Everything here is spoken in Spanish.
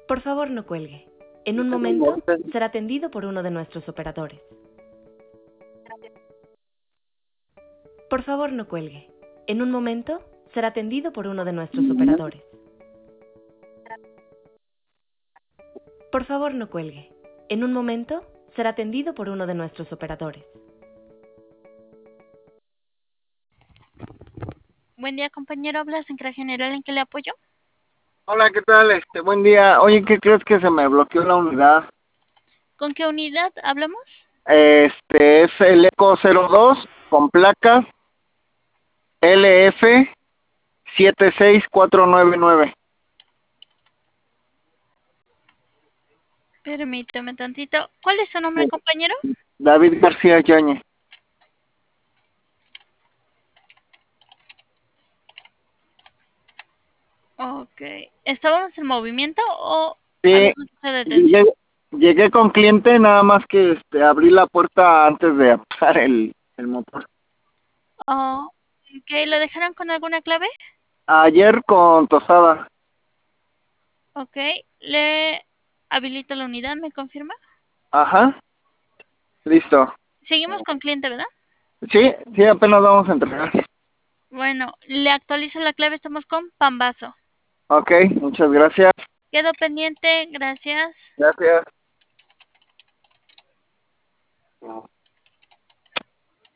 Por favor, no cuelgue. En un momento será atendido por uno de nuestros operadores. Por favor, no cuelgue. En un momento será atendido por uno de nuestros operadores. Por favor, no cuelgue. En un momento será atendido por uno de nuestros operadores. Buen día, compañero. Habla Central General. ¿En qué le apoyo? Hola, ¿qué tal? Buen día. Oye, ¿qué crees que se me bloqueó la unidad? ¿Con qué unidad hablamos? Es el ECO 02 con placas LF 76499. Permítame tantito. ¿Cuál es su nombre, compañero? David García Yañez. Ok. ¿Estábamos en movimiento o Sí, había mensaje de llegué, atención? llegué con cliente, nada más que abrí la puerta antes de apagar el motor. Oh, ok. ¿Lo dejaron con alguna clave? Ayer con tosada. Ok. Le habilito la unidad, ¿me confirma? Ajá, listo. Seguimos con cliente, ¿verdad? Sí, apenas vamos a entregar. Bueno, le actualizo la clave. Estamos con Pambazo. Ok, muchas gracias. Quedo pendiente. Gracias. Gracias.